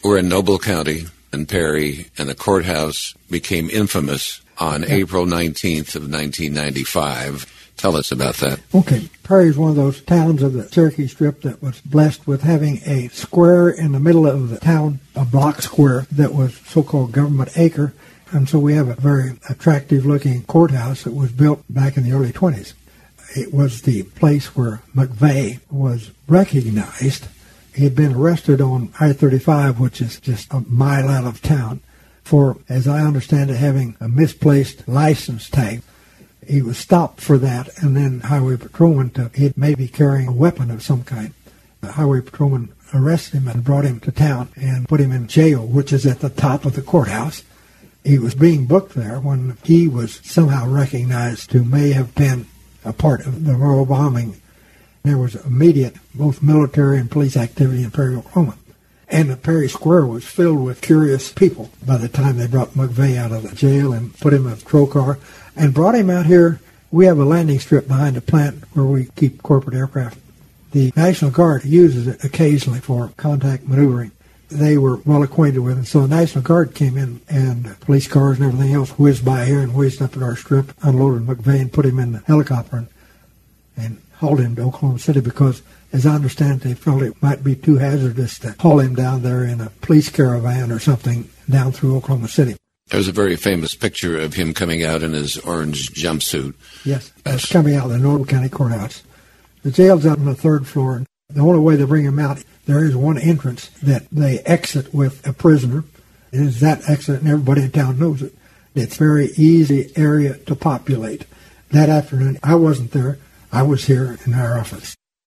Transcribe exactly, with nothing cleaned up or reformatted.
We're in Noble County in Perry, and the courthouse became infamous on yeah. April nineteenth of nineteen ninety-five. Tell us about that. Okay. Perry is one of those towns of the Cherokee Strip that was blessed with having a square in the middle of the town, a block square that was so-called Government Acre. And so we have a very attractive-looking courthouse that was built back in the early twenties. It was the place where McVeigh was recognized. He had been arrested on I thirty-five, which is just a mile out of town, for, as I understand it, having a misplaced license tag. He was stopped for that, and then highway patrolman took, he may be carrying a weapon of some kind. The highway patrolman arrested him and brought him to town and put him in jail, which is at the top of the courthouse. He was being booked there when he was somehow recognized to may have been a part of the rural bombing. There was immediate both military and police activity in Perry, Oklahoma. And the Perry Square was filled with curious people by the time they brought McVeigh out of the jail and put him in a patrol car and brought him out here. We have a landing strip behind the plant where we keep corporate aircraft. The National Guard uses it occasionally for contact maneuvering. They were well acquainted with it, so the National Guard came in, and police cars and everything else whizzed by here and whizzed up at our strip, unloaded McVeigh and put him in the helicopter and, and hauled him to Oklahoma City because, as I understand, they felt it might be too hazardous to haul him down there in a police caravan or something down through Oklahoma City. There's a very famous picture of him coming out in his orange jumpsuit. Yes, that's coming out of the Noble County Courthouse. The jail's out on the third floor. The only way they bring him out, there is one entrance that they exit with a prisoner. It is that exit, and everybody in town knows it. It's a very easy area to populate. That afternoon, I wasn't there. I was here in our office.